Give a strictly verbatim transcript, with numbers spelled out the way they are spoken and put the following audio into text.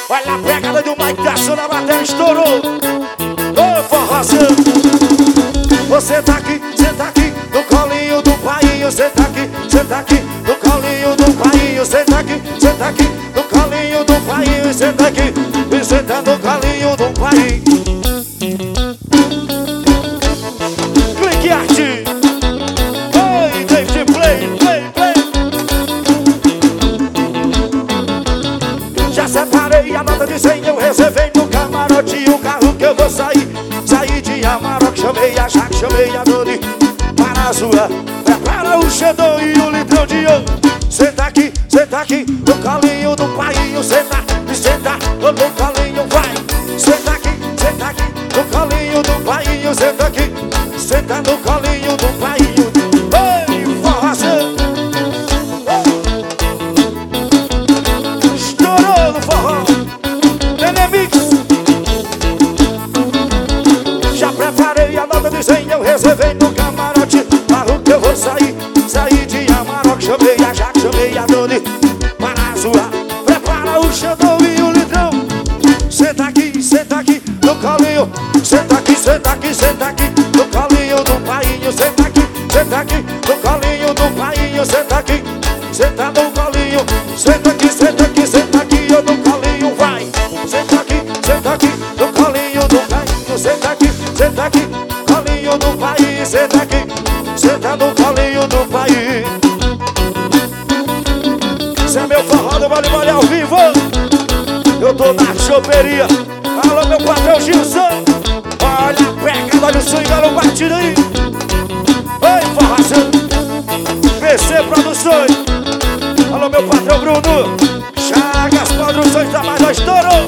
Olha a pegada do Mike Tyson na bateria, estourou. Ô, forrozão. Você tá aqui, cê tá aqui no colinho do painho. Cê tá aqui, cê tá aqui no colinho do painho. Cê tá aqui, cê tá aqui no colinho do painho. Cê tá aqui, e cê tá no colinho do painho. Clique arte. Oi, David, play, play, play. Já separei a nota de cem, eu reservei no camarote o carro que eu vou sair. Saí de Amarok, chamei a Jaque, chamei a Doni para a sua. Prepara o Xandão e o litrão de ouro. Senta aqui, senta aqui no colinho do painho. Senta, senta no colinho, vai. Senta aqui, senta aqui no colinho do painho. Senta aqui, senta no colinho do painho. Oi, forrozão. Estourou no forró. Nenemix. Já preparei a nota de cem, eu reservei no camarote carro que eu vou sair. Saí de Amarok, chamei a Jaque, chamei a Doni para zoar. Prepara o Xandão e o litrão. Senta aqui, senta aqui no colinho. Senta aqui, senta aqui, senta aqui no colinho do painho. Senta aqui, senta aqui no colinho do painho. Senta aqui, senta no colinho. Senta aqui, senta aqui, senta aqui eu no colinho, vai. Senta aqui, senta aqui no colinho do painho. Senta aqui, senta aqui, colinho do painho. Senta aqui, senta no colinho do painho. Esse é meu forró do Vale Vale ao vivo. Eu tô na choperia. Alô, meu patrão Gilson. Olha a pegada, olha o swing, olha o batido aí. Oi, forrozão. P C Produções. Alô, meu patrão Bruno Chagas Produções, tá mais, ó, estourou.